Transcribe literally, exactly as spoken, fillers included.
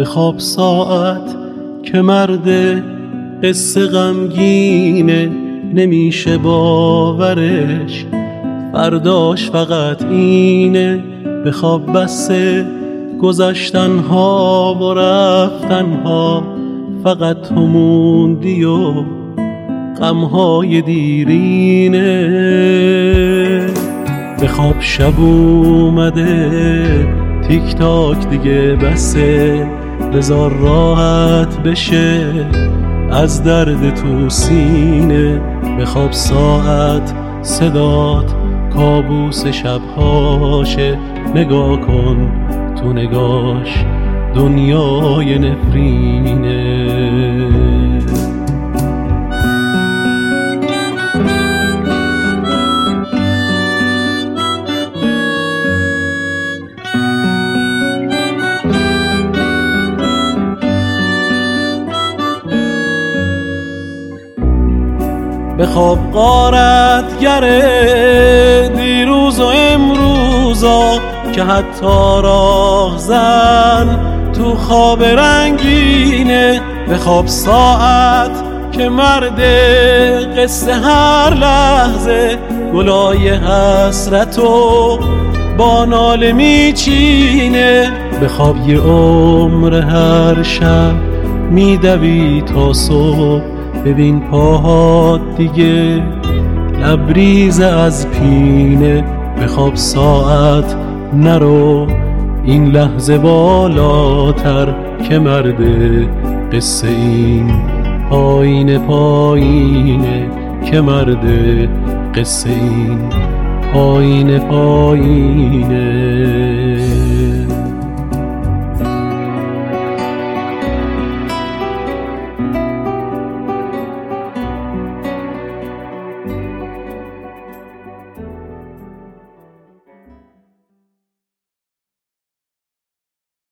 بخواب ساعت که مرد قصه غمگینه، نمیشه باورش فرداش فقط اینه. بخواب بسه گذشتنها و رفتنها، فقط تو موندی و غمهای دیرینه. بخواب شب اومده تیک تاک دیگه بسه، بذار راحت بشه از درد تو سینه. بخواب ساعت صدات کابوس شبهاشه، نگاه کن تو نگاش دنیای نفرینه. بخواب غارت گره دیروز و امروزا، که حتی راه زن تو خواب رنگینه. بخواب ساعت که مرد قصه هر لحظه، گلای حسرتو با ناله میچینه. بخواب یه عمر هر شب میدوی تا صبح، ببین پاهات دیگه لبریز از پینه. بخواب ساعت نرو این لحظه بالاتر، که مرد قصه این پایین پایینه. که مرد قصه این پایین پایینه.